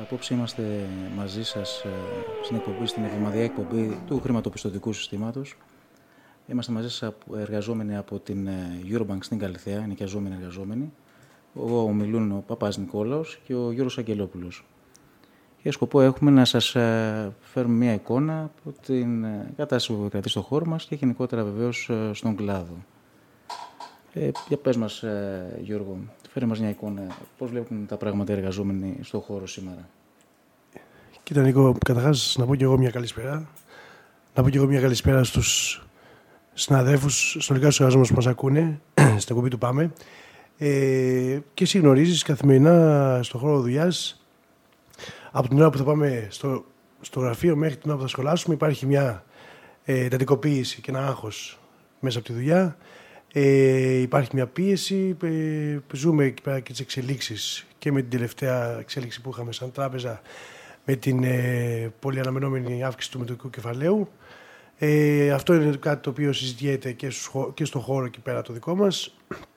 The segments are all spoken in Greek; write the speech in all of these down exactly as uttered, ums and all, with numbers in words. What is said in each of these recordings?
Απόψε είμαστε μαζί σας στην εκπομπή, στην εβδομαδιαία εκπομπή του χρηματοπιστωτικού συστήματος. Είμαστε μαζί σας εργαζόμενοι από την Eurobank στην Καλιθέα, ενοικιαζόμενοι εργαζόμενοι. Εγώ ομιλούν ο Παπάς Νικόλαος και ο Γιώργος Αγγελόπουλος. Και σκοπό έχουμε να σας φέρουμε μια εικόνα από την κατάσταση που επικρατεί στον χώρο μας και γενικότερα βεβαίως στον κλάδο. Ε, για πες μας, Γιώργο, φέρε μας μια εικόνα. Πώς βλέπουν τα πράγματα οι εργαζόμενοι στον χώρο σήμερα? Κοίτα Νίκο, καταρχάς να πω και εγώ μια καλησπέρα. Να πω και εγώ μια καλησπέρα στους συναδέλφους, συνολικά στους εργαζόμενους που μας ακούνε, στην εκπομπή του Πάμε. Ε, και εσύ γνωρίζεις καθημερινά στον χώρο δουλειάς, από την ώρα που θα πάμε στο, στο γραφείο μέχρι την ώρα που θα σχολάσουμε, υπάρχει μια ε, εντατικοποίηση και ένα άγχος μέσα από τη δουλειά. Ε, υπάρχει μια πίεση, ε, ζούμε εκεί πέρα και τις εξελίξεις και με την τελευταία εξέλιξη που είχαμε σαν τράπεζα με την ε, πολύ αναμενόμενη αύξηση του μετοχικού κεφαλαίου. Ε, αυτό είναι κάτι το οποίο συζητιέται και, και στο χώρο εκεί πέρα το δικό μας.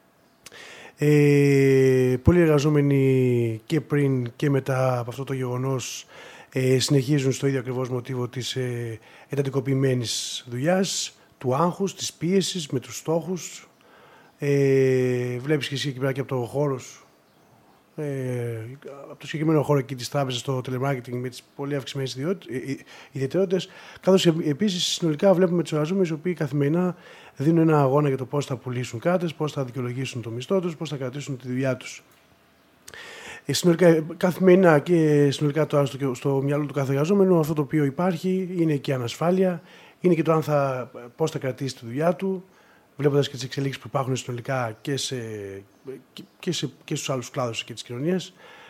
Ε, πολλοί εργαζόμενοι και πριν και μετά από αυτό το γεγονός ε, συνεχίζουν στο ίδιο ακριβώς μοτίβο της ε, εντατικοποιημένης δουλειάς, του άγχους, της πίεσης με τους στόχους. Ε, βλέπεις και εσύ εκεί πέρα και από το χώρο σου, ε, από το συγκεκριμένο χώρο εκεί της τράπεζας, το telemarketing με τις πολύ αυξημένες ιδιαιτερότητες, καθώς επίσης συνολικά βλέπουμε τους εργαζόμενους οι οποίοι καθημερινά δίνουν ένα αγώνα για το πώς θα πουλήσουν κάρτες, πώς θα δικαιολογήσουν το μισθό τους, πώς θα κρατήσουν τη δουλειά τους. Ε, συνολικά, καθημερινά και συνολικά τώρα στο, στο μυαλό του κάθε εργαζόμενου, αυτό το οποίο υπάρχει είναι και η ανασφάλεια, είναι και το αν θα, πώς θα κρατήσει τη δουλειά του, βλέποντας και τις εξελίξεις που υπάρχουν συνολικά και, σε, και, σε, και στους άλλους κλάδους και της κοινωνίας.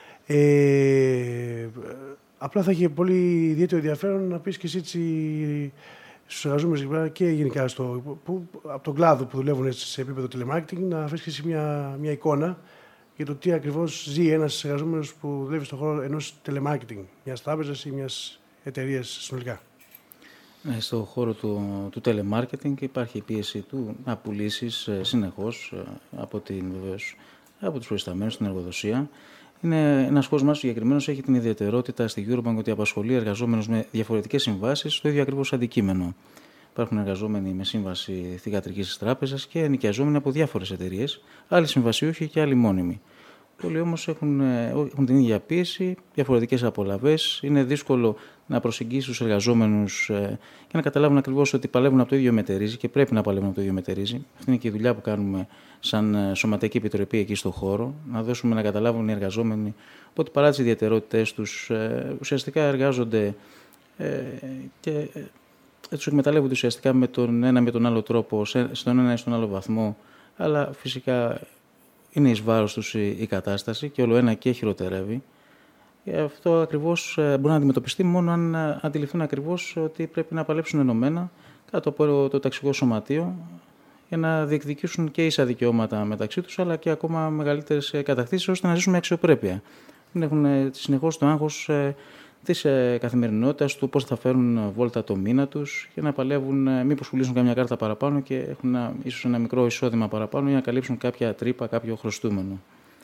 Ε, απλά θα έχει πολύ ιδιαίτερο ενδιαφέρον να πεις και εσύ έτσι στους εργαζόμενους και γενικά στο, που, από τον κλάδο που δουλεύουν σε επίπεδο telemarketing, να φέρεις και εσύ μια, μια εικόνα για το τι ακριβώς ζει ένας εργαζόμενος που δουλεύει στον χώρο ενός telemarketing, μιας τράπεζας ή μιας εταιρείας συνολικά. Στον χώρο του, του telemarketing υπάρχει η πίεση του να πουλήσεις συνεχώς από, την, βεβαίως, από τους προϊσταμένους στην εργοδοσία. Είναι ένας χώρος μας συγκεκριμένος, έχει την ιδιαιτερότητα στη Eurobank ότι απασχολεί εργαζόμενους με διαφορετικές συμβάσεις στο ίδιο ακριβώς αντικείμενο. Υπάρχουν εργαζόμενοι με σύμβαση θυγατρικής της τράπεζας και ενοικιαζόμενοι από διάφορες εταιρείες, άλλοι συμβασιούχοι και άλλοι μόνιμοι. Πολλοί όμως έχουν, έχουν την ίδια πίεση, διαφορετικές απολαβές. Είναι δύσκολο να προσεγγίσει τους εργαζόμενους ε, και να καταλάβουν ακριβώς ότι παλεύουν από το ίδιο μετερίζει και πρέπει να παλεύουν από το ίδιο μετερίζει. Αυτή είναι και η δουλειά που κάνουμε σαν Σωματική Επιτροπή εκεί στον χώρο. Να δώσουμε να καταλάβουν οι εργαζόμενοι ότι παρά τις ιδιαιτερότητες τους ε, ουσιαστικά εργάζονται ε, και ε, τους εκμεταλλεύονται ουσιαστικά με τον ένα με τον άλλο τρόπο, στον ένα ή στον άλλο βαθμό, αλλά φυσικά είναι εις βάρος τους η, η κατάσταση και όλο ένα και χειροτερεύει. Και αυτό ακριβώς μπορεί να αντιμετωπιστεί μόνο αν αντιληφθούν ακριβώς ότι πρέπει να παλέψουν ενωμένα κάτω από το ταξικό σωματείο για να διεκδικήσουν και ίσα δικαιώματα μεταξύ τους, αλλά και ακόμα μεγαλύτερες κατακτήσεις ώστε να ζήσουν με αξιοπρέπεια. Δεν έχουν συνεχώς το άγχος της καθημερινότητας, του πώς θα φέρουν βόλτα το μήνα τους και να παλεύουν μήπως πουλήσουν καμιά κάρτα παραπάνω και έχουν ένα, ίσως ένα μικρό εισόδημα παραπάνω για να καλύψουν κάποια τρύπα, κάποιο χρωστούμενο.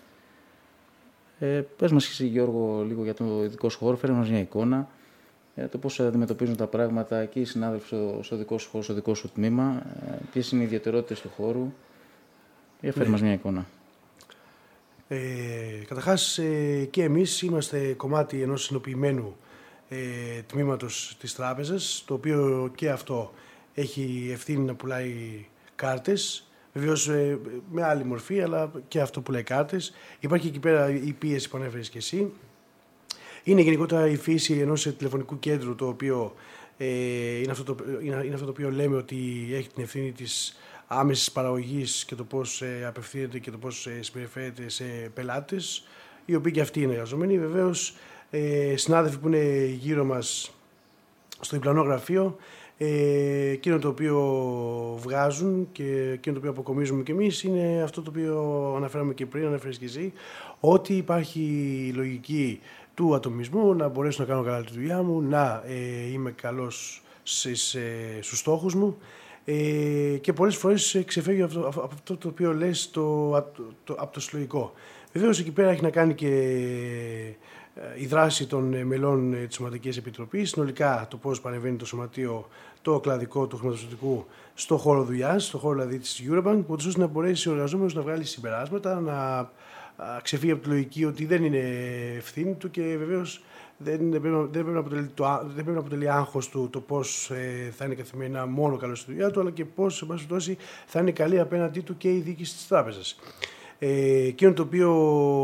Ε, πες μας εσύ, Γιώργο, λίγο για το δικό σου χώρο, φέρε μας μια εικόνα για το πώς αντιμετωπίζουν τα πράγματα και οι συνάδελφοι στο, στο δικό σου χώρο, στο δικό σου τμήμα, ε, ποιες είναι οι ιδιαιτερότητες του χώρου. Για φέρε ναι. μας μια εικόνα. Ε, καταρχάς ε, και εμείς είμαστε κομμάτι ενός συνοποιημένου ε, τμήματος της τράπεζας, το οποίο και αυτό έχει ευθύνη να πουλάει κάρτες, βεβαίως ε, με άλλη μορφή, αλλά και αυτό πουλάει κάρτες. Υπάρχει εκεί πέρα η πίεση που ανέφερες και εσύ. Είναι γενικότερα η φύση ενός τηλεφωνικού κέντρου, το οποίο ε, είναι, αυτό το, είναι, είναι αυτό το οποίο λέμε ότι έχει την ευθύνη της άμεσης παραγωγής και το πώς ε, απευθύνεται και το πώς ε, συμπεριφέρεται σε πελάτες, οι οποίοι και αυτοί είναι εργαζόμενοι. Βεβαίως, ε, συνάδελφοι που είναι γύρω μας στο διπλανό γραφείο, ε, εκείνο το οποίο βγάζουν και εκείνο το οποίο αποκομίζουμε και εμείς είναι αυτό το οποίο αναφέραμε και πριν, αναφέρεις και εσύ, ότι υπάρχει η λογική του ατομισμού, να μπορέσω να κάνω καλά τη δουλειά μου, να ε, είμαι καλός στις, ε, στους στόχους μου. Ε, και πολλές φορές ξεφεύγει από, από αυτό το οποίο λες το, το, το, από το συλλογικό. Βεβαίως εκεί πέρα έχει να κάνει και η δράση των μελών της Σωματικής Επιτροπής, συνολικά το πώς παρεμβαίνει το σωματείο, το κλαδικό του χρηματοπιστωτικού στο χώρο δουλειάς, στο χώρο δηλαδή της Eurobank, ώστε να μπορέσει ο εργαζόμενος να βγάλει συμπεράσματα, να ξεφύγει από τη λογική ότι δεν είναι ευθύνη του και βεβαίως δεν, δεν, πρέπει, δεν, πρέπει, να αποτελεί το, δεν πρέπει να αποτελεί άγχος του το πώς ε, θα είναι καθημερινά μόνο καλό στη δουλειά του, αλλά και πώς σε πάση περιπτώσει θα είναι καλή απέναντί του και η διοίκηση της τράπεζας. Ε, εκείνο το οποίο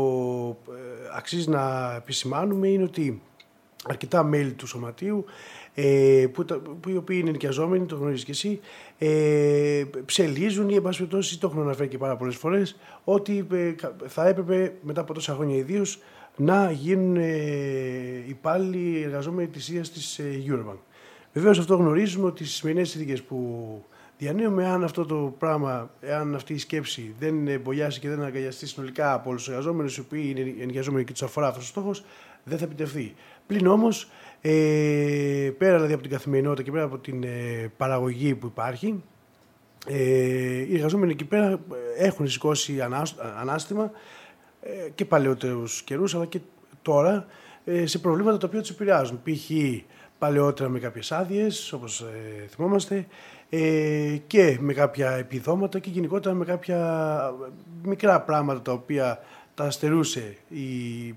ε, αξίζει να επισημάνουμε είναι ότι αρκετά μέλη του σωματείου, ε, που, που οι οποίοι είναι ενοικιαζόμενοι, το γνωρίζεις και εσύ, ε, ψελίζουν ή εν πάση περιπτώσει, το έχουν αναφέρει και πάρα πολλές φορές, ότι ε, θα έπρεπε μετά από τόσα χρόνια ιδίως να γίνουν ε, υπάλληλοι εργαζόμενοι της ίδιας της ε, Eurobank. Βεβαίως αυτό γνωρίζουμε ότι στις σημερινές συνθήκες που διανύουμε, αν αυτό το πράγμα, εάν αυτή η σκέψη δεν εμπολιάσει και δεν αγκαλιαστεί συνολικά από όλους τους εργαζόμενους, οι οποίοι είναι ενοικιαζόμενοι και τους αφορά αυτός ο στόχος, δεν θα επιτευχθεί. Πλην όμως, ε, πέρα δηλαδή από την καθημερινότητα και πέρα από την ε, παραγωγή που υπάρχει, ε, οι εργαζόμενοι εκεί πέρα έχουν σηκώσει ανάστημα ε, και παλαιότερους καιρούς, αλλά και τώρα ε, σε προβλήματα τα οποία τους επηρεάζουν. Π.χ. παλαιότερα με κάποιες άδειες, όπως ε, θυμόμαστε, ε, και με κάποια επιδόματα και γενικότερα με κάποια μικρά πράγματα τα οποία τα αστερούσε η, η,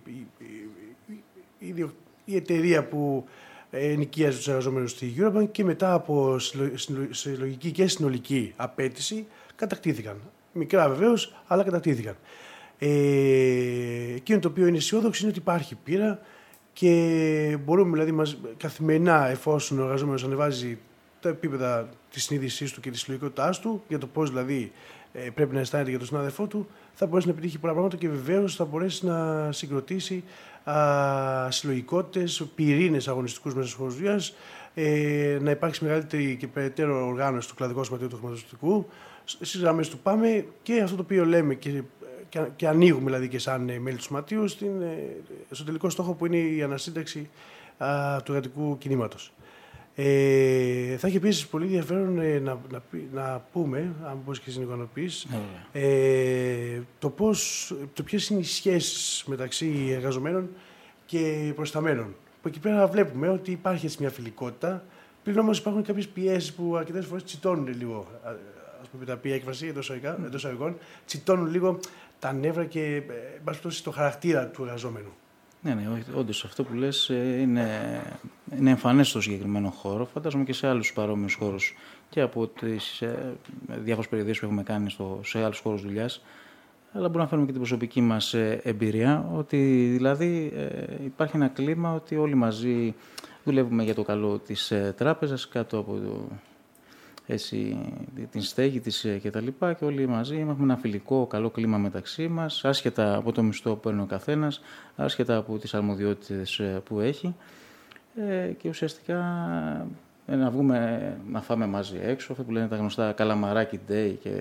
η, η, η εταιρεία που ενοικίαζε τους εργαζόμενους στη Eurobank και μετά από συλλογική και συνολική απέτηση κατακτήθηκαν. Μικρά βεβαίως, αλλά κατακτήθηκαν. Ε, εκείνο το οποίο είναι αισιόδοξο είναι ότι υπάρχει πείρα και μπορούμε δηλαδή μας, καθημερινά, εφόσον ο εργαζόμενος ανεβάζει τα επίπεδα της συνείδησής του και της συλλογικότητάς του, για το πώς δηλαδή ε, πρέπει να αισθάνεται για τον συνάδελφό του, θα μπορέσει να επιτύχει πολλά πράγματα και βεβαίως θα μπορέσει να συγκροτήσει α, συλλογικότητες, πυρήνες αγωνιστικούς μέσα στους χώρους δουλειάς, ε, να υπάρξει μεγαλύτερη και περαιτέρω οργάνωση του κλαδικού σωματείου του χρηματοπιστωτικού. Στις γραμμές του πάμε και αυτό το οποίο λέμε και, και, και ανοίγουμε δηλαδή και σαν μέλη του σωματείου στην, στο τελικό στόχο που είναι η ανασύνταξη α, του εργατικού κινήματος. Ε, θα έχει επίσης πολύ ενδιαφέρον ε, να, να, να πούμε, αν μπορείς και εσύ να ικανοποιείς, mm. ε, το, πώς, το ποιες είναι οι σχέσεις μεταξύ εργαζομένων και προϊσταμένων. Που εκεί πέρα βλέπουμε ότι υπάρχει έτσι μια φιλικότητα, πλην όμως υπάρχουν κάποιες πιέσεις που αρκετές φορές τσιτώνουν λίγο, ας πούμε τα πει έκφραση εντός εισαγωγικών, τσιτώνουν λίγο τα νεύρα και ε, το χαρακτήρα του εργαζόμενου. Ναι, ναι, όντως αυτό που λες είναι, είναι εμφανές στο συγκεκριμένο χώρο, φαντάζομαι και σε άλλους παρόμοιους χώρους και από τις ε, διάφορες περιοδίες που έχουμε κάνει στο, σε άλλους χώρους δουλειάς, αλλά μπορούμε να φέρουμε και την προσωπική μας ε, εμπειρία, ότι δηλαδή ε, υπάρχει ένα κλίμα ότι όλοι μαζί δουλεύουμε για το καλό της ε, τράπεζας, κάτω από το, έτσι, την στέγη της και τα λοιπά, και όλοι μαζί έχουμε ένα φιλικό, καλό κλίμα μεταξύ μας, άσχετα από το μισθό που παίρνει ο καθένας, άσχετα από τις αρμοδιότητες που έχει, ε, και ουσιαστικά ε, να βγούμε να φάμε μαζί έξω, αυτό που λένε τα γνωστά καλαμαράκι day, και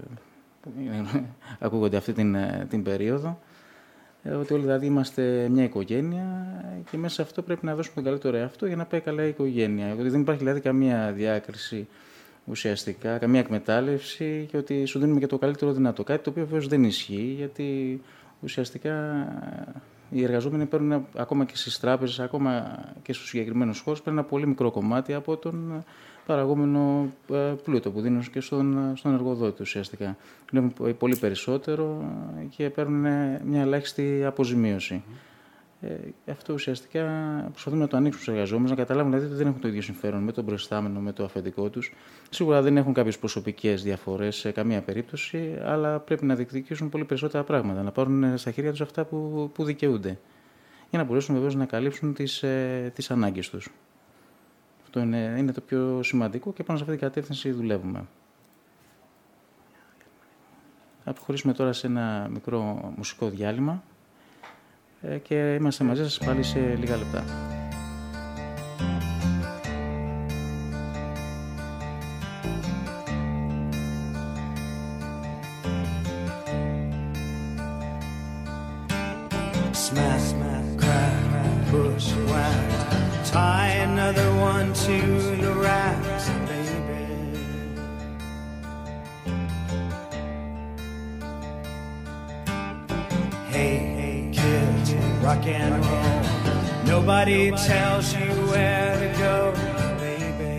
ακούγονται αυτή την, την περίοδο, ε, ότι όλοι δηλαδή είμαστε μια οικογένεια και μέσα σε αυτό πρέπει να δώσουμε τον καλύτερο εαυτό για να πάει καλά η οικογένεια, ότι δεν υπάρχει δηλαδή καμία διάκριση ουσιαστικά, καμία εκμετάλλευση, και ότι σου δίνουμε και το καλύτερο δυνατό. Κάτι το οποίο βέβαιως δεν ισχύει, γιατί ουσιαστικά οι εργαζόμενοι παίρνουν ακόμα και στις τράπεζες, ακόμα και στους συγκεκριμένους χώρους, παίρνουν ένα πολύ μικρό κομμάτι από τον παραγόμενο πλούτο που δίνουν και στον, στον εργοδότη ουσιαστικά. Βλέπουν πολύ περισσότερο και παίρνουν μια ελάχιστη αποζημίωση. Ε, αυτό ουσιαστικά προσπαθούμε να το ανοίξουμε στους εργαζόμενους, να καταλάβουν δηλαδή ότι δεν έχουν το ίδιο συμφέρον με τον προϊστάμενο, με το αφεντικό τους. Σίγουρα δεν έχουν κάποιες προσωπικές διαφορές σε καμία περίπτωση, αλλά πρέπει να διεκδικήσουν πολύ περισσότερα πράγματα, να πάρουν στα χέρια τους αυτά που, που δικαιούνται, για να μπορέσουν βεβαίως να καλύψουν τις, ε, τις ανάγκες τους. Αυτό είναι, είναι το πιο σημαντικό και πάνω σε αυτή την κατεύθυνση δουλεύουμε. Θα προχωρήσουμε τώρα σε ένα μικρό μουσικό διάλειμμα και είμαστε μαζί σας πάλι σε λίγα λεπτά. Smash, smash, crack, push, whack, tie another one to the racks, baby. Hey, hey, kid, rock and roll. Nobody tells you where to go, baby.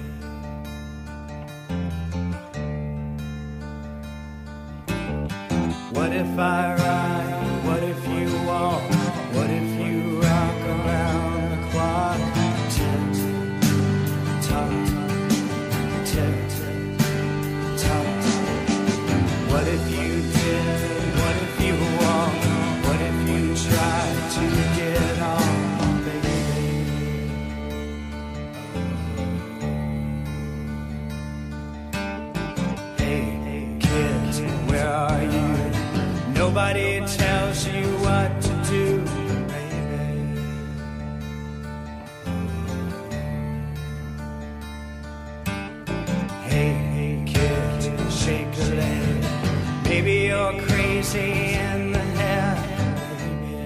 What if I ride? What if you walk? What if you rock around the clock? Tick tock, tick tock. What if you did? What if you walked? What if you tried to get on, baby? Hey, hey, kids, where are you? Nobody tells you what to do, baby. Hey, hey, kids, shake a leg. Maybe you're crazy in the head, baby.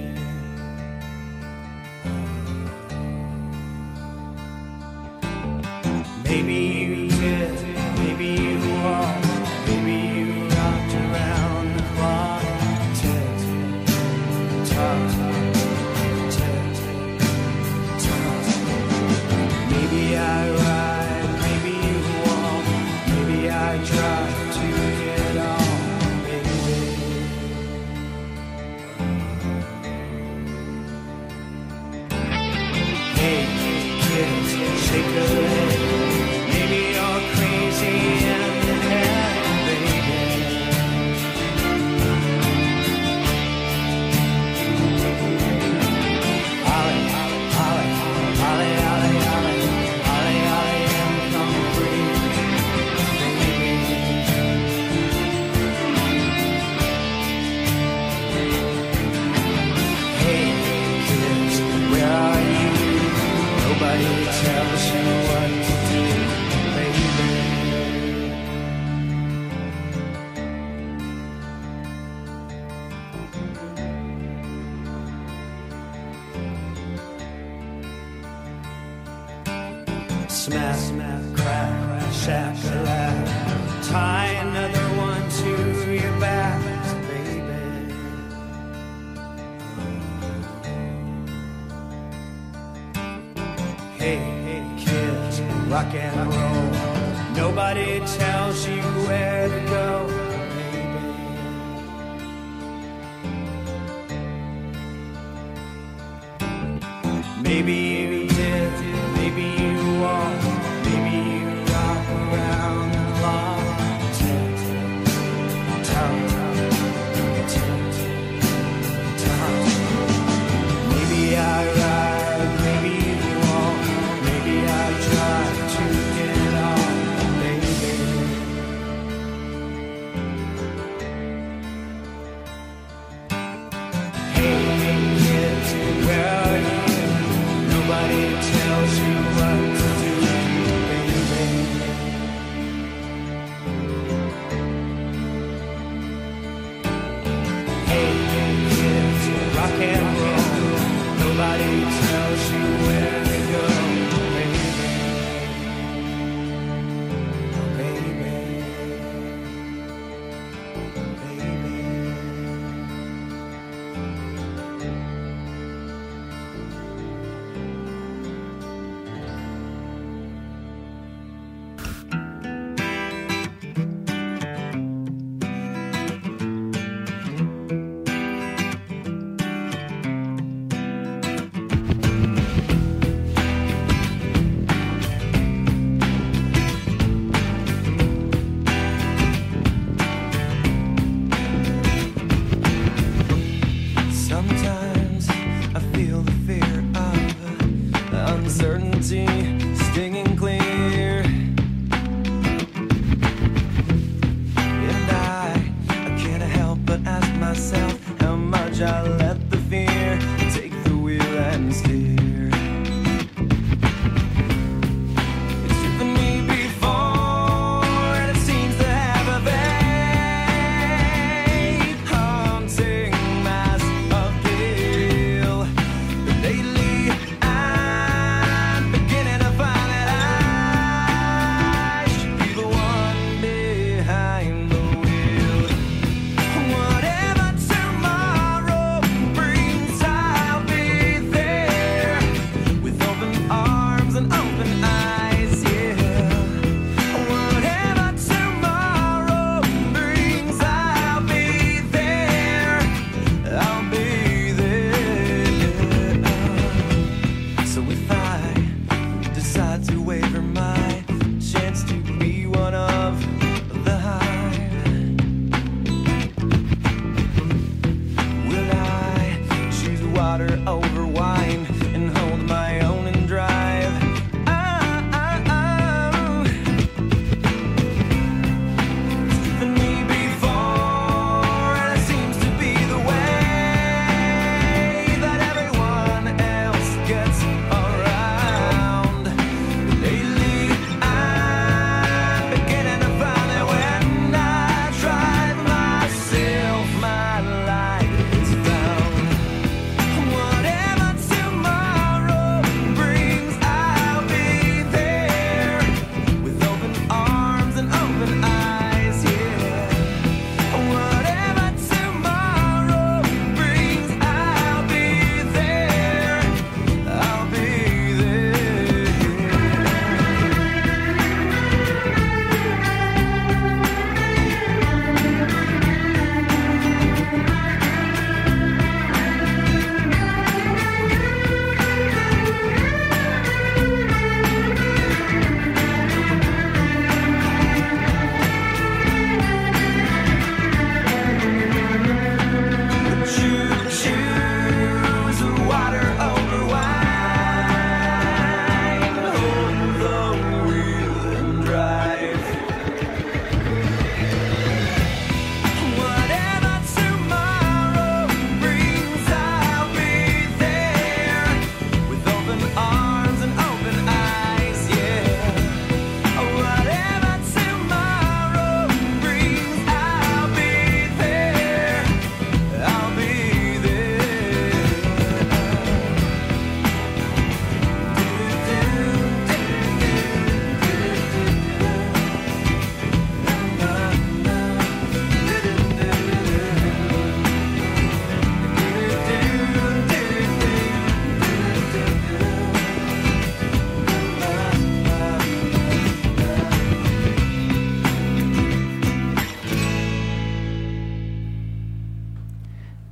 Maybe you did, maybe you walked, maybe you rocked around the clock. Tick tock, tick tock. Maybe I ride, maybe you walk, maybe I try to get on, baby. Hey, kids, shake a leg. Maybe you're crazy in the head, baby. Ollie, Ollie, Ollie, Ollie, Ollie, Ollie, Ollie, and come free, baby. Hey, kids, where are you? Nobody tells you what to do, baby. Smash, smash, crack, shack-a-lack. Tie another one to your back, baby. Hey, hey, kids, rock and roll. Nobody tells you where to go, baby. Maybe you did, maybe you walked, maybe you rock around the clock. Tick tock, tick tock. Maybe I ride, maybe you walk, maybe I try to get on, baby. Hey, hey, kids, where are you? Nobody tells you what to do, baby. Hey, hey, kids, rock and roll. Nobody tells you where to go, baby. Baby, baby. Sometimes I feel the fear of uncertainty stinging clear, and I, I can't help but ask myself how much I let the fear take the wheel and steer. It's driven me before, and it seems to have a vague, haunting mass appeal. But lately I'm beginning to find that I should be the one behind the wheel. Whatever tomorrow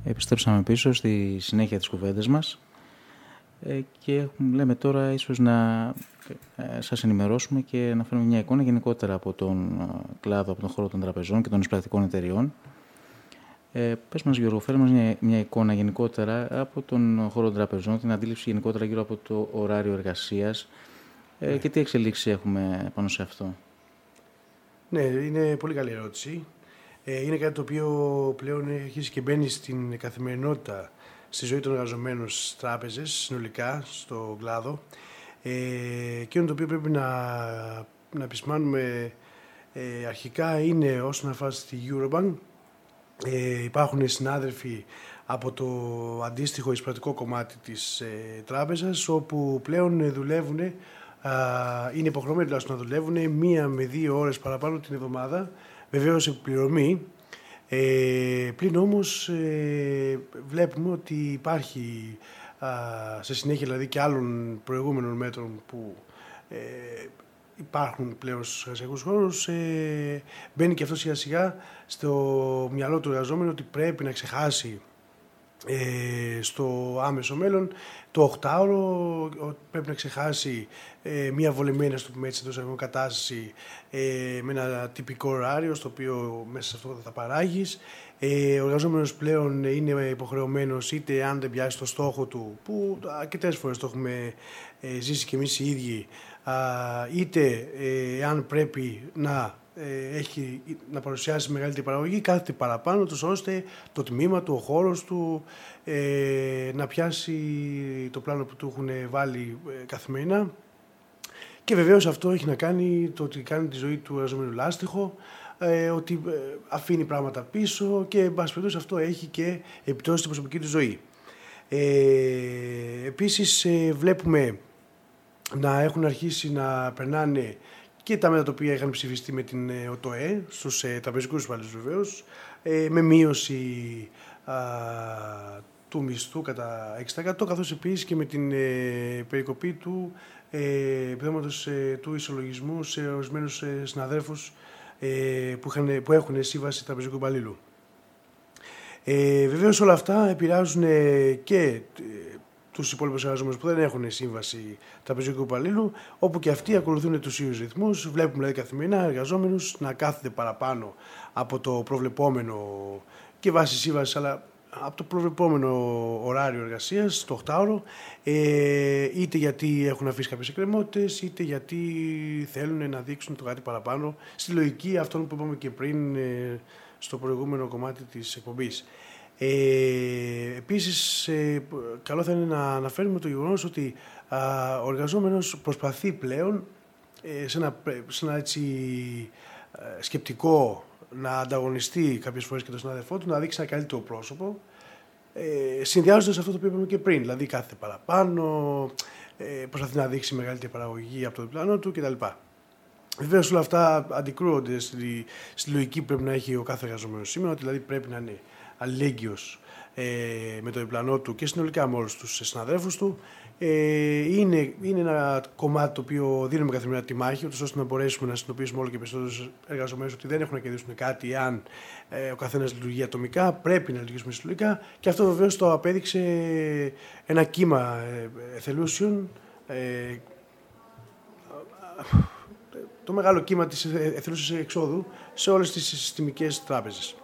Επιστρέψαμε πίσω στη συνέχεια της κουβέντας μας ε, και έχουμε, λέμε τώρα ίσως να ε, σας ενημερώσουμε και να φέρουμε μια εικόνα γενικότερα από τον ε, κλάδο, από τον χώρο των τραπεζών και των εισπρακτικών εταιριών. Ε, πες μας, Γιώργο, φέρε μας μια, μια εικόνα γενικότερα από τον χώρο των τραπεζών, την αντίληψη γενικότερα γύρω από το ωράριο εργασίας ε, ναι. και τι εξελίξεις έχουμε πάνω σε αυτό. Ναι, είναι πολύ καλή ερώτηση. Ε, είναι κάτι το οποίο πλέον έχει αρχίσει και μπαίνει στην καθημερινότητα στη ζωή των εργαζομένων στις τράπεζες, συνολικά, στον κλάδο. Ε, και το οποίο πρέπει να, να επισημάνουμε ε, αρχικά είναι όσον αφορά στη Eurobank. Ε, υπάρχουν συνάδελφοι από το αντίστοιχο εισπρακτικό κομμάτι της ε, τράπεζας, όπου πλέον δουλεύουν, ε, είναι υποχρεωμένοι τουλάχιστον να δουλεύουν μία με δύο ώρες παραπάνω την εβδομάδα, βεβαίως επιπληρωμή. Ε, πλην όμως ε, βλέπουμε ότι υπάρχει α, σε συνέχεια δηλαδή και άλλων προηγούμενων μέτρων που ε, υπάρχουν πλέον στους εργασιακούς χώρους, ε, μπαίνει και αυτό σιγά σιγά στο μυαλό του εργαζόμενου ότι πρέπει να ξεχάσει ε, στο άμεσο μέλλον το οκτάωρο, πρέπει να ξεχάσει ε, μια βολεμένη, στο πούμε έτσι, εντός κατάσταση ε, με ένα τυπικό ωράριο στο οποίο μέσα σε αυτό θα παράγεις. Ε, ο εργαζόμενος πλέον είναι υποχρεωμένος, είτε αν δεν πιάσει το στόχο του, που αρκετές φορές το έχουμε ε, ζήσει και εμείς οι ίδιοι, α, είτε ε, αν πρέπει να, ε, έχει, να παρουσιάσει μεγαλύτερη παραγωγή, κάθεται παραπάνω τους, ώστε το τμήμα του, ο χώρος του ε, να πιάσει το πλάνο που του έχουν βάλει ε, καθημερινά. Και βεβαίως αυτό έχει να κάνει το ότι κάνει τη ζωή του εργαζομένου λάστιχο, ε, ότι ε, αφήνει πράγματα πίσω και εν πάση περιπτώσει αυτό έχει και επιπτώσεις στην προσωπική του ζωή. Ε, επίσης ε, βλέπουμε να έχουν αρχίσει να περνάνε και τα μέτρα τα οποία είχαν ψηφιστεί με την ΟΤΟΕ στους ε, τραπεζικούς υπαλλήλους βεβαίως, ε, με μείωση α, του μισθού κατά έξι τοις εκατό, καθώς επίσης και με την ε, περικοπή του ε, επιδόματος ε, του ισολογισμού σε ορισμένους ε, συναδέλφους ε, που, είχαν, που έχουν σύμβαση τραπεζικού υπαλλήλου. Ε, βεβαίως όλα αυτά επηρεάζουν ε, και ε, τους υπόλοιπους εργαζόμενους που δεν έχουν σύμβαση τραπεζικού υπαλλήλου, όπου και αυτοί ακολουθούν τους ίδιους ρυθμούς. Βλέπουμε δηλαδή καθημερινά εργαζόμενους να κάθονται παραπάνω από το προβλεπόμενο και βάσει σύμβαση, αλλά από το προβλεπόμενο ωράριο εργασίας, το οκτάωρο, ε, είτε γιατί έχουν αφήσει κάποιες εκκρεμότητες, είτε γιατί θέλουν να δείξουν το κάτι παραπάνω, στη λογική αυτών που είπαμε και πριν ε, στο προηγούμενο κομμάτι της εκπομπής. Ε, επίσης, ε, καλό θα είναι να αναφέρουμε το γεγονός ότι α, ο εργαζόμενος προσπαθεί πλέον ε, σε ένα, σε ένα έτσι, ε, σκεπτικό να ανταγωνιστεί κάποιες φορές και τον συνάδελφό του, να δείξει ένα καλύτερο πρόσωπο, ε, συνδυάζοντας αυτό το οποίο είπαμε και πριν, δηλαδή κάθεται παραπάνω, ε, προσπαθεί να δείξει μεγαλύτερη παραγωγή από το διπλανό του κτλ. Βεβαίως όλα αυτά αντικρούονται στη, στη λογική που πρέπει να έχει ο κάθε εργαζόμενος σήμερα, ότι δηλαδή πρέπει να είναι αλληλέγγυος ε, με το διπλανό του και συνολικά με όλους τους συναδέλφους του. Ε, είναι, είναι ένα κομμάτι το οποίο δίνουμε καθημερινά τη μάχη, ώστε να μπορέσουμε να συνειδητοποιήσουμε όλο και περισσότερους εργαζομένους ότι δεν έχουν να κερδίσουν κάτι αν ε, ο καθένας λειτουργεί ατομικά, πρέπει να λειτουργήσουμε συλλογικά, και αυτό βεβαίως το απέδειξε ένα κύμα ε, εθελούσιων, ε, το μεγάλο κύμα της εθελούσιας εξόδου σε όλες τις συστημικές τράπεζες.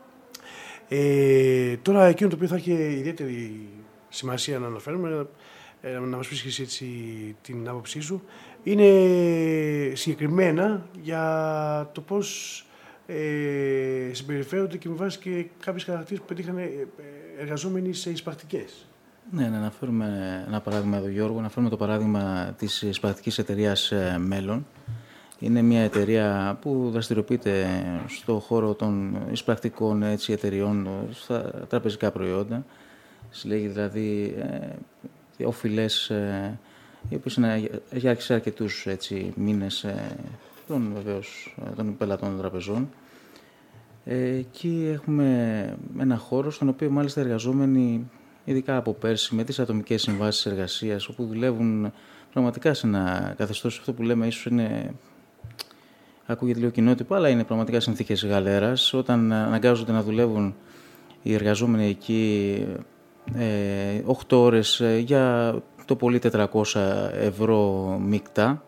Ε, τώρα εκείνο το οποίο θα έχει ιδιαίτερη σημασία να αναφέρουμε, ε, να μας πεις και εσύ έτσι την άποψή σου, είναι συγκεκριμένα για το πώς ε, συμπεριφέρονται και με βάση και κάποιες χαρακτήρες που πετύχαν εργαζόμενοι σε εισπρακτικές. Ναι, να αναφέρουμε ένα παράδειγμα εδώ, Γιώργο, να αναφέρουμε το παράδειγμα της εισπρακτικής εταιρείας Μέλλον. Είναι μια εταιρεία που δραστηριοποιείται στο χώρο των εισπρακτικών έτσι, εταιρεών, στα τραπεζικά προϊόντα. Συλλέγει δηλαδή ε, οφειλές, ε, οι οποίες έχει άρχισει αρκετούς έτσι, μήνες ε, των, βεβαίως, των πελατών των τραπεζών. Ε, εκεί έχουμε ένα χώρο στον οποίο μάλιστα εργαζόμενοι, ειδικά από πέρσι, με τις ατομικές συμβάσεις εργασίας, όπου δουλεύουν πραγματικά σε ένα καθεστώς, αυτό που λέμε ίσως είναι... Ακούγεται λίγο κοινότυπο, αλλά είναι πραγματικά συνθήκες γαλέρας. Όταν αναγκάζονται να δουλεύουν οι εργαζόμενοι εκεί ε, οκτώ ώρες για το πολύ τετρακόσια ευρώ μεικτά.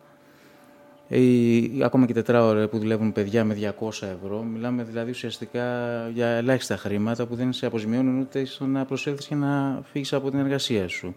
Ή ακόμα και τετράωρες που δουλεύουν παιδιά με διακόσια ευρώ. Μιλάμε δηλαδή ουσιαστικά για ελάχιστα χρήματα που δεν σε αποζημιώνουν ούτε στο να προσέλθεις και να φύγεις από την εργασία σου.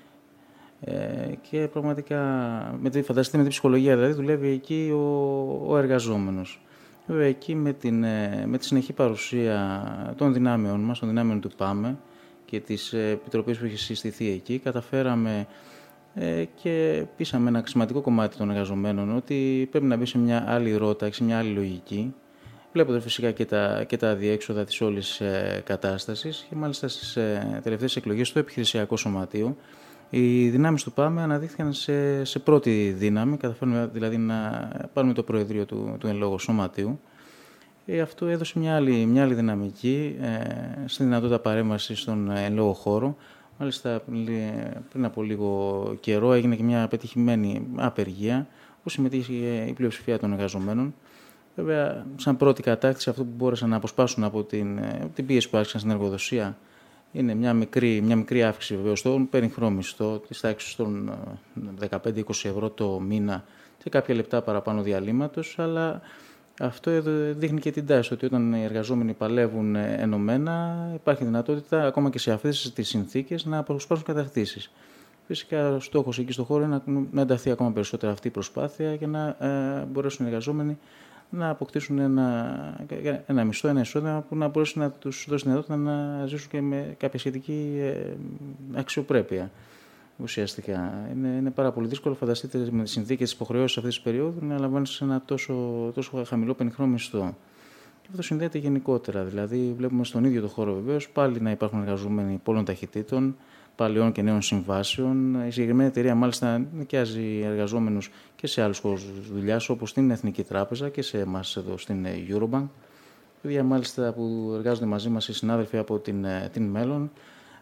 Ε, και πραγματικά, με τη, φανταστείτε με την ψυχολογία, δηλαδή δουλεύει εκεί ο, ο εργαζόμενος. Βέβαια εκεί με, την, με τη συνεχή παρουσία των δυνάμεων μας, των δυνάμεων του ΠΑΜΕ και της επιτροπής που έχει συστηθεί εκεί, καταφέραμε ε, και πείσαμε ένα σημαντικό κομμάτι των εργαζομένων ότι πρέπει να μπει σε μια άλλη ρότα, σε μια άλλη λογική, βλέποντας φυσικά και τα, και τα αδιέξοδα της όλης ε, κατάστασης και μάλιστα στις ε, τελευταίες εκλογές στο επιχειρησιακό σωματείο. Οι δυνάμεις του ΠΑΜΕ αναδείχθηκαν σε, σε πρώτη δύναμη, καταφέρουμε δηλαδή να πάρουμε το προεδρείο του, του εν λόγω σωματείου. Ε, αυτό έδωσε μια άλλη, μια άλλη δυναμική ε, στη δυνατότητα παρέμβαση στον εν λόγω χώρο. Μάλιστα πριν από λίγο καιρό έγινε και μια πετυχημένη απεργία, όπου συμμετείχε η πλειοψηφία των εργαζομένων. Βέβαια, σαν πρώτη κατάκτηση, αυτό που μπόρεσαν να αποσπάσουν από την, την πίεση που άρχισαν στην εργοδοσία είναι μια μικρή, μια μικρή αύξηση βεβαίως στον περιγχρό μισθό της τάξης των δεκαπέντε με είκοσι ευρώ το μήνα και κάποια λεπτά παραπάνω διαλύματος, αλλά αυτό δείχνει και την τάση ότι όταν οι εργαζόμενοι παλεύουν ενωμένα υπάρχει δυνατότητα ακόμα και σε αυτές τις συνθήκες να αποσπάσουν κατακτήσεις. Φυσικά ο στόχος εκεί στο χώρο είναι να ενταθεί ακόμα περισσότερα αυτή η προσπάθεια και να ε, μπορέσουν οι εργαζόμενοι να αποκτήσουν ένα, ένα μισθό, ένα εισόδημα που να μπορέσει να τους δώσει δυνατότητα να ζήσουν και με κάποια σχετική ε, αξιοπρέπεια. Ουσιαστικά. Είναι, είναι πάρα πολύ δύσκολο, φανταστείτε, με τις συνθήκες της υποχρεώσης αυτής της περίοδου να λαμβάνεις ένα τόσο, τόσο χαμηλό πενιχρό μισθό. Και αυτό συνδέεται γενικότερα. Δηλαδή, βλέπουμε στον ίδιο το χώρο βεβαίως πάλι να υπάρχουν εργαζόμενοι πολλών ταχυτήτων, παλαιών και νέων συμβάσεων. Η συγκεκριμένη εταιρεία μάλιστα νοικιάζει εργαζόμενους και σε άλλους χώρους δουλειάς, όπως στην Εθνική Τράπεζα και σε εμάς εδώ στην Eurobank. Παιδιά μάλιστα που εργάζονται μαζί μας οι συνάδελφοι από την, την Μέλλον,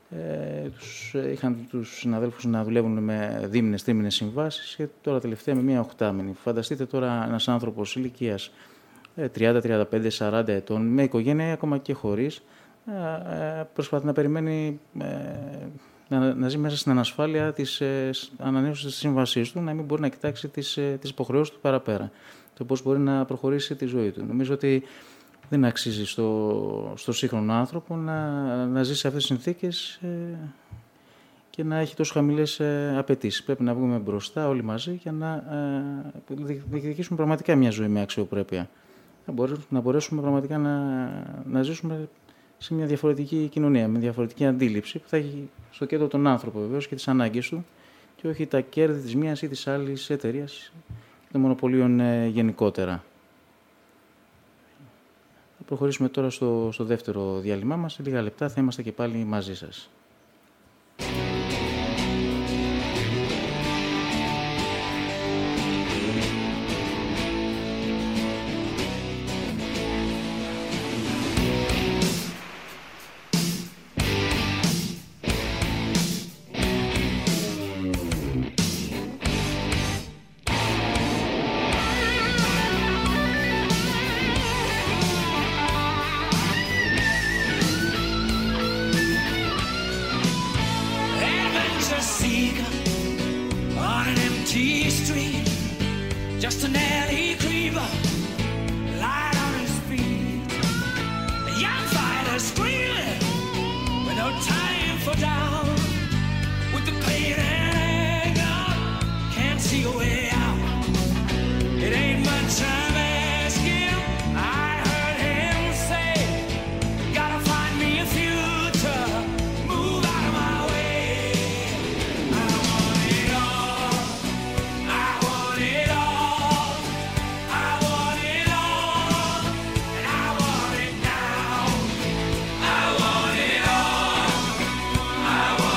ε, τους, είχαν τους συναδέλφους να δουλεύουν με δίμηνες, τρίμηνες συμβάσεις και τώρα τελευταία με μία οχτάμηνη. Φανταστείτε τώρα ένας άνθρωπος ηλικίας τριάντα, τριάντα πέντε, σαράντα ετών, με οικογένεια ακόμα και χωρίς, ε, προσπαθεί να περιμένει ε, να, να ζει μέσα στην ανασφάλεια της ε, ανανέωσης της σύμβασής του, να μην μπορεί να κοιτάξει τις, ε, τις υποχρεώσεις του παραπέρα, το πώς μπορεί να προχωρήσει τη ζωή του. Νομίζω ότι δεν αξίζει στο, στο σύγχρονο άνθρωπο να, να ζει σε αυτές τις συνθήκες ε, και να έχει τόσο χαμηλές ε, απαιτήσεις. Πρέπει να βγούμε μπροστά όλοι μαζί για να ε, διεκδικήσουμε πραγματικά μια ζωή με αξιοπρέπεια. Να μπορέσουμε, να μπορέσουμε πραγματικά να, να ζήσουμε σε μια διαφορετική κοινωνία, με διαφορετική αντίληψη που θα έχει στο κέντρο τον άνθρωπο βεβαίως και τις ανάγκες του και όχι τα κέρδη της μίας ή της άλλης εταιρείας και των μονοπωλίων ε, γενικότερα. Θα προχωρήσουμε τώρα στο, στο δεύτερο διάλειμμά μας. Σε λίγα λεπτά θα είμαστε και πάλι μαζί σας. I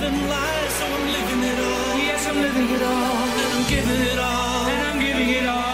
telling lies, so I'm living it all. Yes, I'm living it all, and I'm giving it all, and I'm giving it all.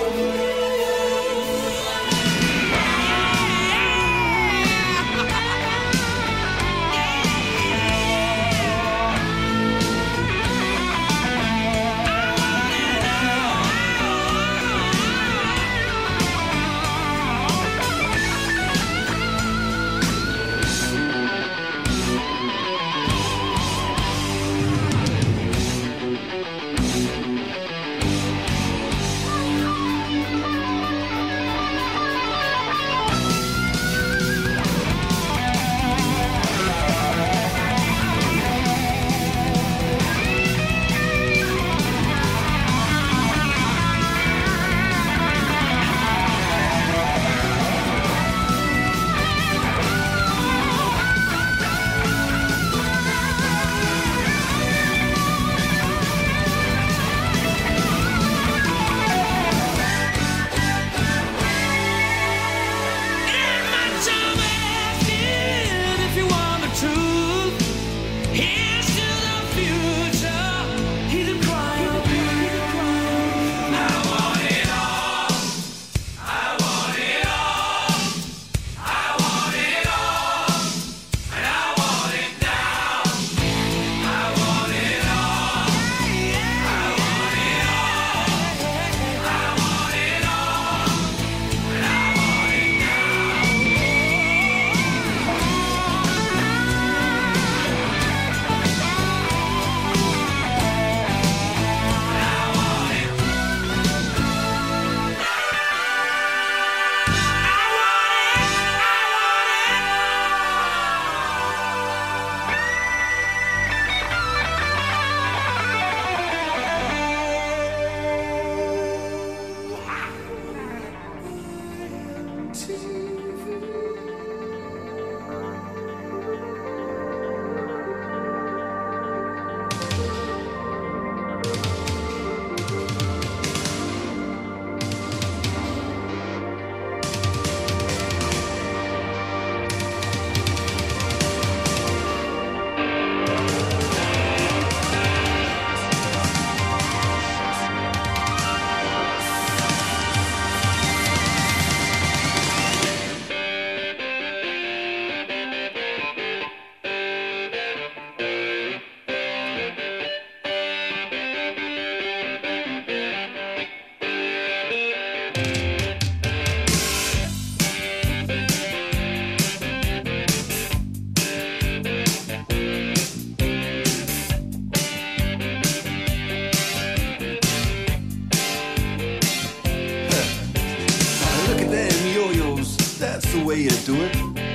way you do it.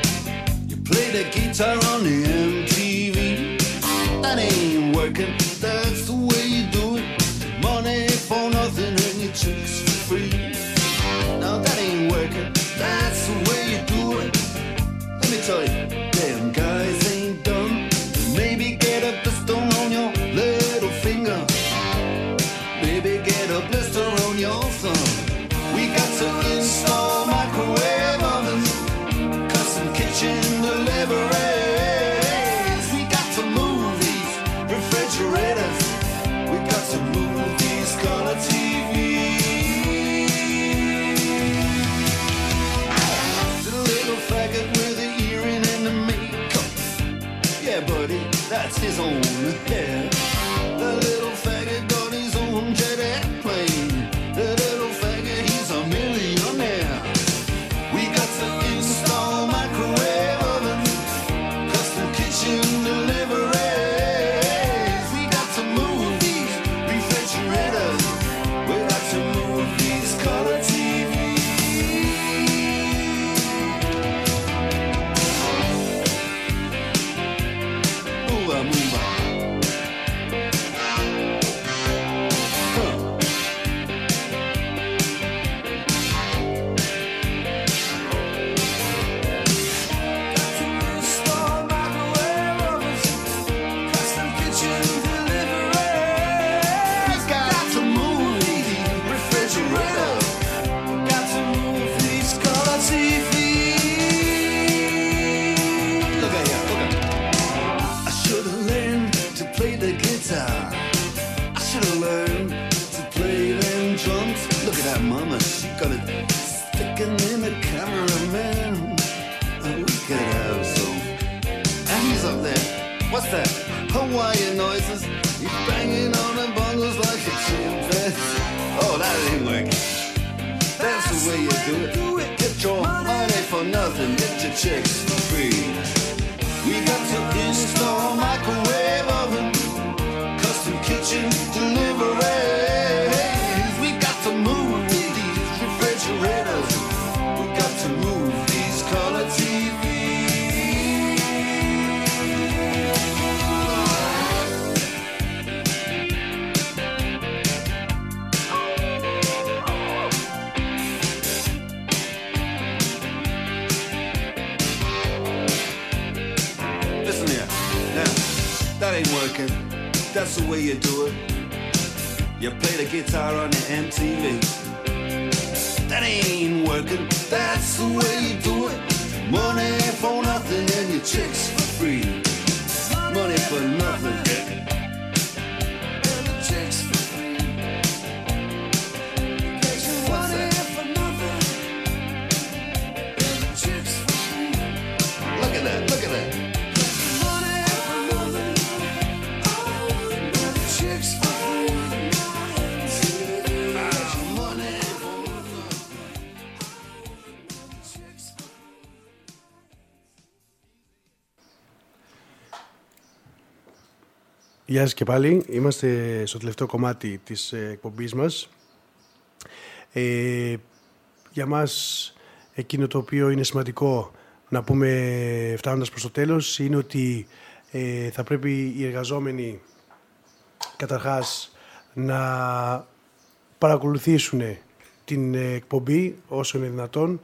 You play the guitar on the M T V. That ain't working, that's the way you do it. Money for nothing and your chicks for free. Now that ain't working, that's the way you do it. Let me tell you, damn guys ain't dumb. Maybe get a blister on your little finger. Maybe get a blister on your thumb. We got to install microwave ovens, custom kitchen deliveries. We got to move these refrigerators. We got to move these color T Vs. The little faggot with the earring and the makeup. Yeah, buddy, that's his own hair. The little faggot got his own jet airplane. The little faggot, he's a millionaire. We got to install microwave ovens, custom kitchen deliveries. We got to move these refrigerators. We got to move these color T Vs. Move on, move on. wire noises. He's banging on the bongos like a chimpanzee. Oh, that ain't working. That's the way you do it. Get your money for nothing, get your chicks for free. We got to install microwave oven, custom kitchen deliveries. We got to move these refrigerators. We got to move these color T Vs. Listen here, now, that ain't working. That's the way you do it. You play the guitar on the M T V. That ain't working. That's the way you do it. Money for nothing and your chicks for free. Money for nothing. And the chicks for free. Get your money for nothing. And the chicks for free. Look at that, look at that. Γεια σας και πάλι. Είμαστε στο τελευταίο κομμάτι της εκπομπής μας. Ε, για μας εκείνο το οποίο είναι σημαντικό να πούμε φτάνοντας προς το τέλος είναι ότι ε, θα πρέπει οι εργαζόμενοι καταρχάς να παρακολουθήσουν την εκπομπή όσο είναι δυνατόν.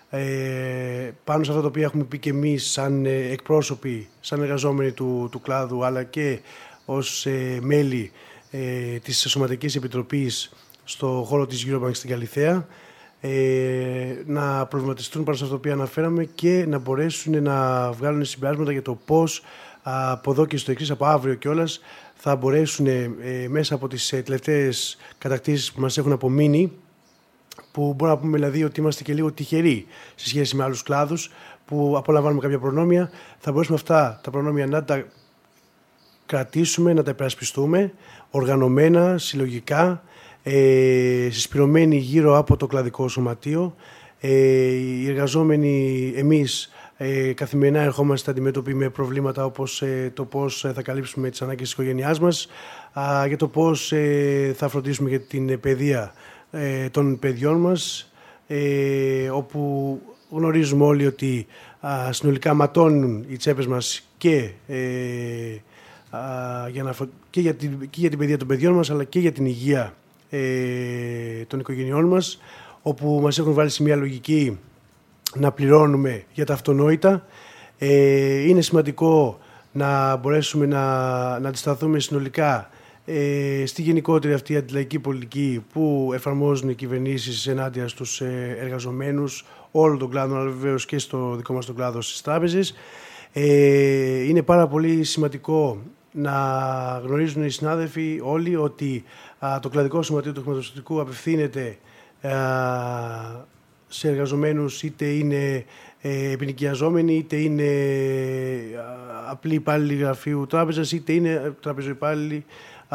Ε, πάνω σε αυτά τα οποία έχουμε πει και εμείς σαν εκπρόσωποι, σαν εργαζόμενοι του, του κλάδου, αλλά και ως ε, μέλη ε, της Σωματικής Επιτροπής στο χώρο της Eurobank στην Καλιθέα, ε, να προβληματιστούν πάνω σε αυτά τα οποία αναφέραμε και να μπορέσουν να βγάλουν συμπεράσματα για το πώς από εδώ και στο εξής, από αύριο κιόλας, θα μπορέσουν ε, μέσα από τις ε, τελευταίες κατακτήσεις που μας έχουν απομείνει, που μπορούμε να πούμε δηλαδή ότι είμαστε και λίγο τυχεροί σε σχέση με άλλους κλάδους που απολαμβάνουμε κάποια προνόμια, θα μπορέσουμε αυτά τα προνόμια να τα κρατήσουμε, να τα υπερασπιστούμε οργανωμένα, συλλογικά, ε, συσπηρωμένοι γύρω από το κλαδικό σωματείο. Ε, οι εργαζόμενοι, εμείς ε, καθημερινά ερχόμαστε αντιμέτωποι με προβλήματα όπως ε, το πώς θα καλύψουμε τις ανάγκες της οικογένειάς μας, α, για το πώς ε, θα φροντίσουμε για την παιδεία ε, των παιδιών μας, ε, όπου γνωρίζουμε όλοι ότι α, συνολικά ματώνουν οι τσέπες μας και ε, Για να, και, για την, και για την παιδεία των παιδιών μας, αλλά και για την υγεία ε, των οικογενειών μας, όπου μας έχουν βάλει σε μια λογική να πληρώνουμε για τα αυτονόητα. Ε, είναι σημαντικό να μπορέσουμε να, να αντισταθούμε συνολικά ε, στη γενικότερη αυτή αντιλαϊκή πολιτική που εφαρμόζουν οι κυβερνήσεις ενάντια στους ε, εργαζομένους όλων των κλάδων, αλλά βεβαίως και στο δικό μας τον κλάδο στις τράπεζες. Ε, είναι πάρα πολύ σημαντικό να γνωρίζουν οι συνάδελφοι όλοι ότι α, το κλαδικό σωματείο του χρηματοπιστωτικού απευθύνεται α, σε εργαζομένους, είτε είναι ε, επινοικιαζόμενοι, είτε είναι α, απλοί υπάλληλοι γραφείου τράπεζας, είτε είναι τραπεζοϊπάλληλοι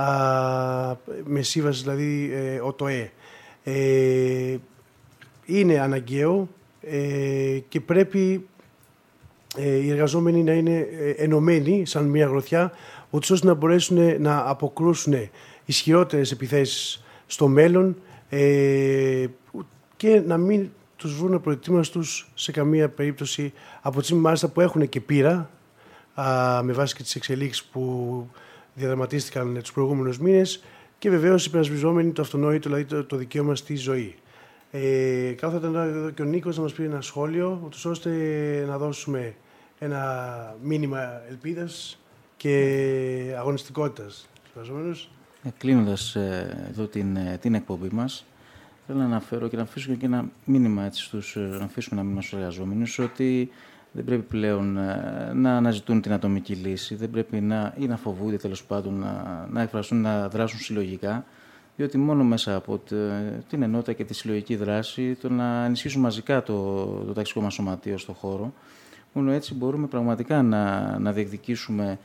με σύμβαση, δηλαδή ε, ΟΤΟΕ. Ε, είναι αναγκαίο ε, και πρέπει ε, οι εργαζόμενοι να είναι ενωμένοι σαν μια γροθιά, ούτως ώστε να μπορέσουν να αποκρούσουν ισχυρότερες επιθέσεις στο μέλλον ε, και να μην τους βρουν προετοίμαστους σε καμία περίπτωση, από τη στιγμή μάλιστα που έχουν και πείρα α, με βάση και τις εξελίξεις που διαδραματίστηκαν τους προηγούμενους μήνες και βεβαίως υπερασπιζόμενοι το αυτονόητο, δηλαδή το, το δικαίωμα στη ζωή. Ε, Κάθε θα ήταν εδώ και ο Νίκος να μας πει ένα σχόλιο, ούτως ώστε να δώσουμε ένα μήνυμα ελπίδας και αγωνιστικότητας στους εργαζόμενους. Κλείνοντας ε, εδώ την, την εκπομπή μας, θέλω να αναφέρω και να αφήσω και ένα μήνυμα έτσι στους, να αφήσουμε ένα μήνυμα στους εργαζόμενους ότι δεν πρέπει πλέον ε, να αναζητούν την ατομική λύση, δεν πρέπει να, ή να φοβούνται τέλος πάντων να, να εκφραστούν, να δράσουν συλλογικά, διότι μόνο μέσα από την ενότητα και τη συλλογική δράση, το να ενισχύσουν μαζικά το, το ταξικό μας σωματείο στον χώρο, μόνο έτσι μπορούμε πραγματικά να, να διεκδικήσουμε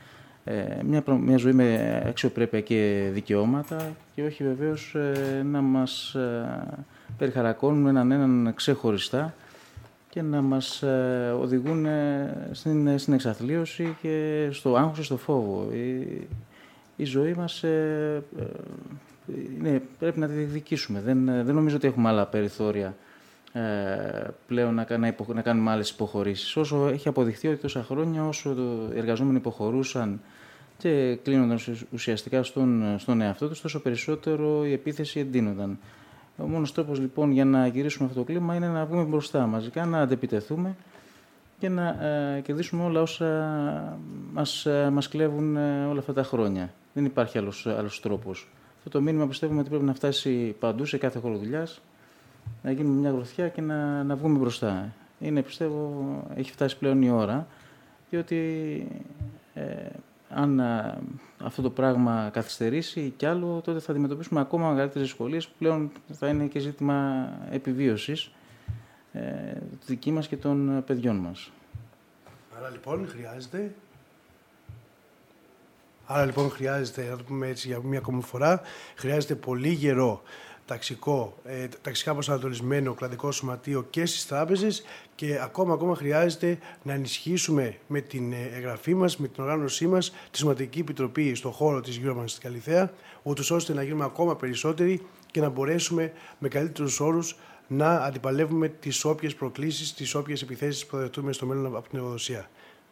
ε, μια, μια ζωή με αξιοπρέπεια και δικαιώματα και όχι βεβαίως ε, να μας ε, περιχαρακώνουν έναν έναν ξεχωριστά και να μας ε, οδηγούν ε, στην, στην εξαθλίωση και στο άγχος και στο φόβο. Η, η ζωή μας ε, ε, είναι, πρέπει να τη διεκδικήσουμε. Δεν, δεν νομίζω ότι έχουμε άλλα περιθώρια ε, πλέον να, να, υπο, να κάνουμε άλλες υποχωρήσεις. Όσο έχει αποδειχθεί ότι τόσα χρόνια όσο οι εργαζόμενοι υποχωρούσαν και κλείνονταν ουσιαστικά στον, στον εαυτό τους, τόσο περισσότερο η επίθεση εντείνονταν. Ο μόνος τρόπος λοιπόν για να γυρίσουμε αυτό το κλίμα είναι να βγούμε μπροστά μαζικά, να αντεπιτεθούμε και να ε, κερδίσουμε όλα όσα μας, ε, μας κλέβουν ε, όλα αυτά τα χρόνια. Δεν υπάρχει άλλος, άλλος τρόπος. Αυτό το μήνυμα πιστεύουμε ότι πρέπει να φτάσει παντού, σε κάθε χώρο δουλειάς, να γίνουμε μια γροθιά και να, να βγούμε μπροστά. Είναι, πιστεύω, έχει φτάσει πλέον η ώρα, διότι ε, αν α, αυτό το πράγμα καθυστερήσει κι άλλο, τότε θα αντιμετωπίσουμε ακόμα μεγαλύτερες δυσκολίες που πλέον θα είναι και ζήτημα επιβίωσης ε, δική μας και των παιδιών μας. Άρα λοιπόν χρειάζεται... Άρα λοιπόν χρειάζεται, να το πούμε έτσι για μία ακόμη φορά, χρειάζεται πολύ γερό ταξικό, ε, ταξικά προσανατολισμένο κλαδικό σωματείο και στις τράπεζες και ακόμα ακόμα χρειάζεται να ενισχύσουμε με την εγγραφή μας, με την οργάνωσή μας, τη Σωματική Επιτροπή στον χώρο της Eurobank στην Καλιθέα, ούτως ώστε να γίνουμε ακόμα περισσότεροι και να μπορέσουμε με καλύτερους όρους να αντιπαλεύουμε τις όποιες προκλήσεις, τις όποιες επιθέσεις που θα δεχτούμε στο μέλλον από την εργοδοσία.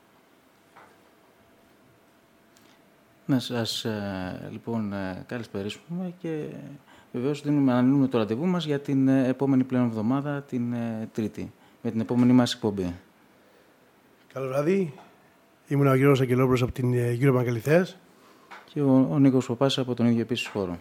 Να σας λοιπόν καλησπερίσουμε και βεβαίως δίνουμε, ανανεώνουμε το ραντεβού μας για την επόμενη πλέον εβδομάδα, την Τρίτη, με την επόμενη μας εκπομπή. Καλό βράδυ. Ήμουν ο Γιώργος Αγγελόπουλος από την Eurobank Καλιθέας. Και ο, ο Νίκος Ποπάς από τον ίδιο επίσης χώρο.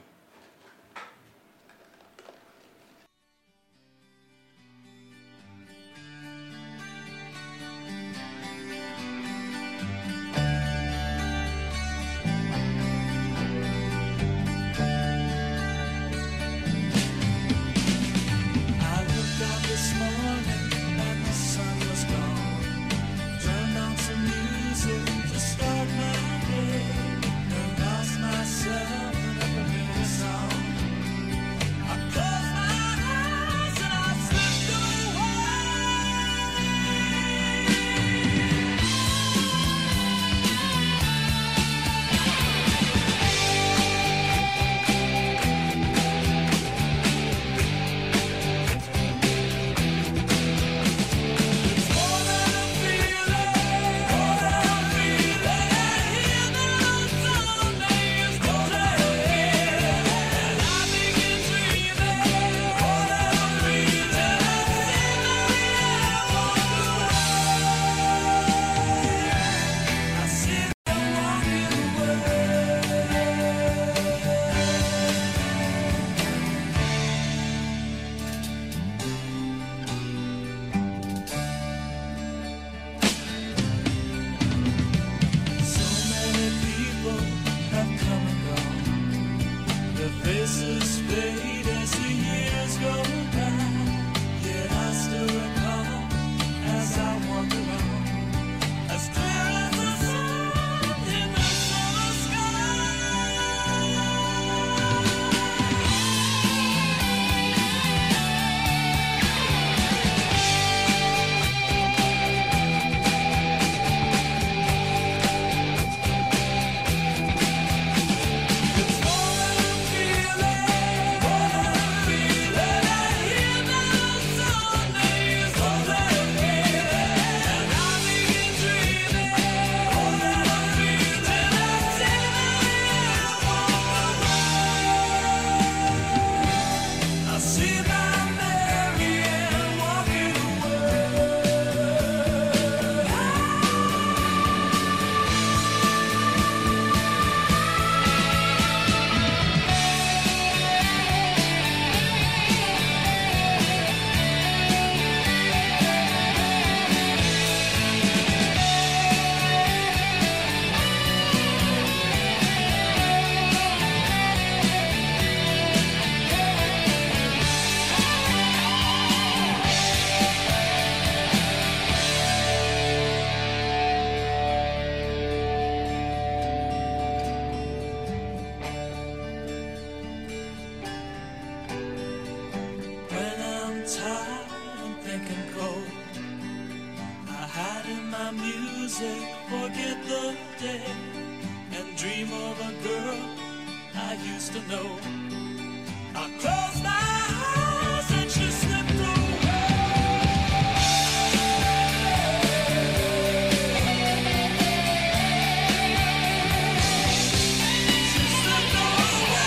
It's more than a feeling. music, forget the day, and dream of a girl I used to know. I closed my eyes and she slipped away. She slipped away.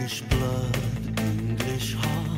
English blood, English heart.